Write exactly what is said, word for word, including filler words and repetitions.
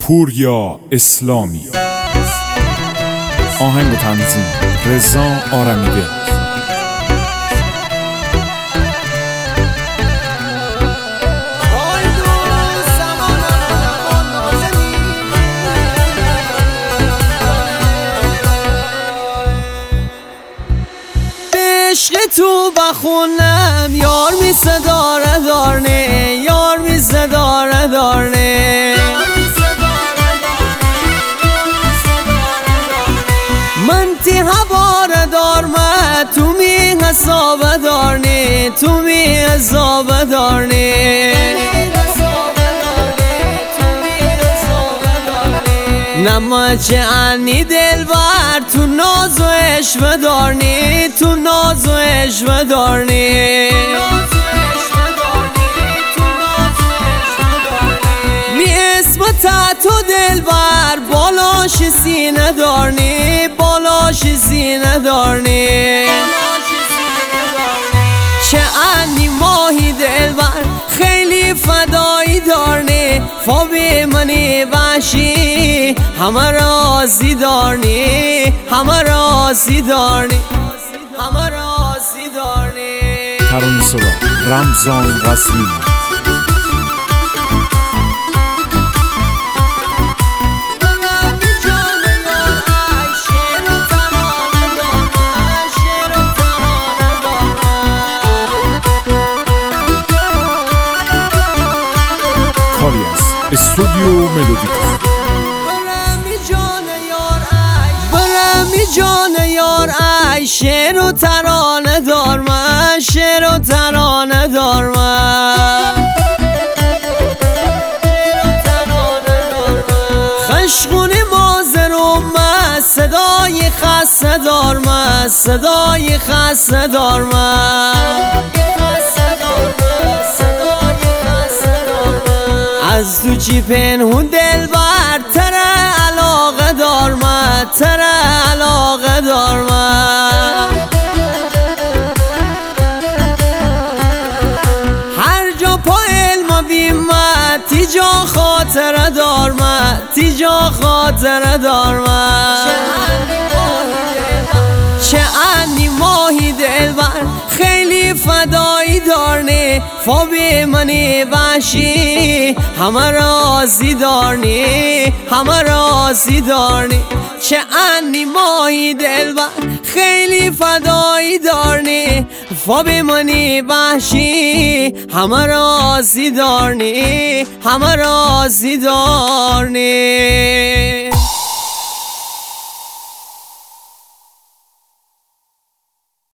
پوریا اسلامی. آهنگ و تنظیم رضا آرمیده. عشق تو بخونم یار می صداره دارنه، یار می صداره دارنه. من تی هواره دارمه تو می حسابه دارنه، تو می حسابه دارنه. نما چه انی دل بر تو ناز و عشق دارنی، تو ناز و عشق دارنی. می اسم تا تو دل بر بالاش سینه دارنی، بالاش سینه دارنی. چه انی ماهی دل بر خیلی فدایی دارنی، فابی منی باشی همه رازی دارنی، همه رازی دارنی، همه رازی دارنی. ترانه سرا رمضان رسمی. استودیو ملودیک. برمی جان یار ای، برمی جان یار ای، شعر و ترانه دار من، شعر و ترانه دار من. خشخونی مازر و من، صدای خسته دار من، صدای خسته دار من. از تو چی پنهون دل بر تره علاقه دار من، تره علاقه دار من. هر جا پا علم بیمت تی جا خاطره دار من، تی جا خاطره دار من. چه انی ماهی دل بر خیلی فدایی دارنی، فابی منی باشی همه رازی دارنی، همه رازی دارنی. چه انی ماهی دل بر خیلی فدایی دارنی، فابی منی باشی همه رازی دارنی، همه رازی دارنی.